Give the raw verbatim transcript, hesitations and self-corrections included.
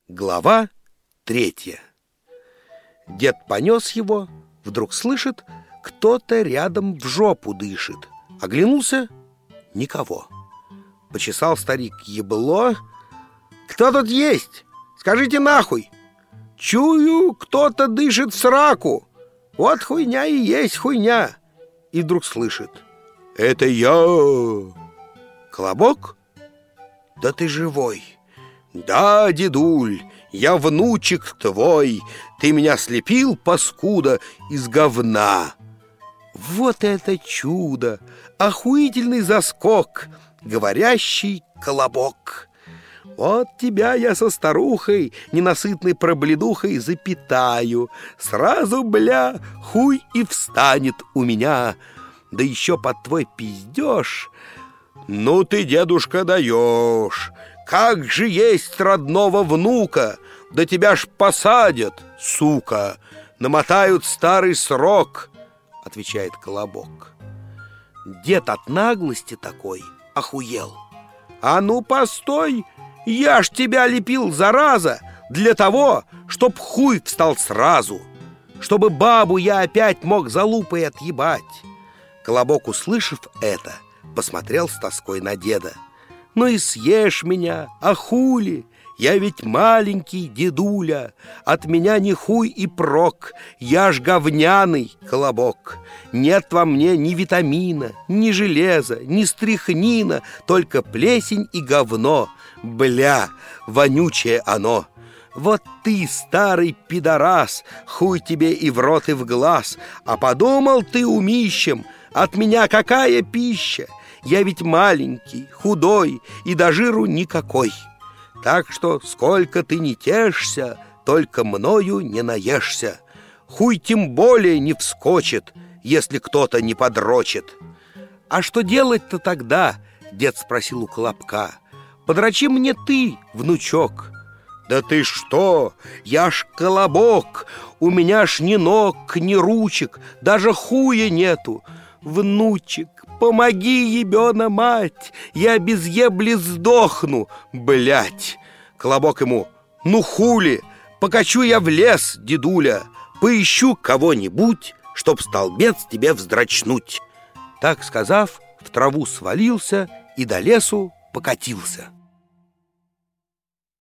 Глава третья. Дед понес его, вдруг слышит, кто-то рядом в жопу дышит. Оглянулся — никого. Почесал старик ебло. «Кто тут есть? Скажите нахуй! Чую, кто-то дышит в сраку. Вот хуйня и есть хуйня!» И вдруг слышит: «Это я!» «Колобок? Да ты живой!» «Да, дедуль, я внучек твой. Ты меня слепил, паскуда, из говна». Вот это чудо! Охуительный заскок! Говорящий колобок! Вот тебя я со старухой, ненасытной пробледухой, запитаю. Сразу, бля, хуй и встанет у меня. Да еще под твой пиздеж. Ну ты, дедушка, даешь! Как же есть родного внука! Да тебя ж посадят, сука! Намотают старый срок, — отвечает колобок. Дед от наглости такой охуел. «А ну, постой! Я ж тебя лепил, зараза, для того, чтоб хуй встал сразу, чтобы бабу я опять мог за лупой отъебать». Колобок, услышав это, посмотрел с тоской на деда. «Ну и съешь меня, а хули? Я ведь маленький дедуля, от меня ни хуй и прок, я ж говняный колобок. Нет во мне ни витамина, ни железа, ни стрихнина, только плесень и говно, бля, вонючее оно. Вот ты, старый пидорас, хуй тебе и в рот, и в глаз, а подумал ты умищем, от меня какая пища? Я ведь маленький, худой и до жиру никакой. Так что сколько ты не тешься, только мною не наешься. Хуй тем более не вскочит, если кто-то не подрочит». «А что делать-то тогда?» — дед спросил у колобка. «Подрочи мне ты, внучок». «Да ты что? Я ж колобок, у меня ж ни ног, ни ручек, даже хуя нету. Внучек, помоги, ебена мать, я без ебли сдохну, блять». Колобок ему: «Ну хули, покачу я в лес, дедуля, поищу кого-нибудь, чтоб столбец тебе вздрачнуть». Так сказав, в траву свалился и до лесу покатился.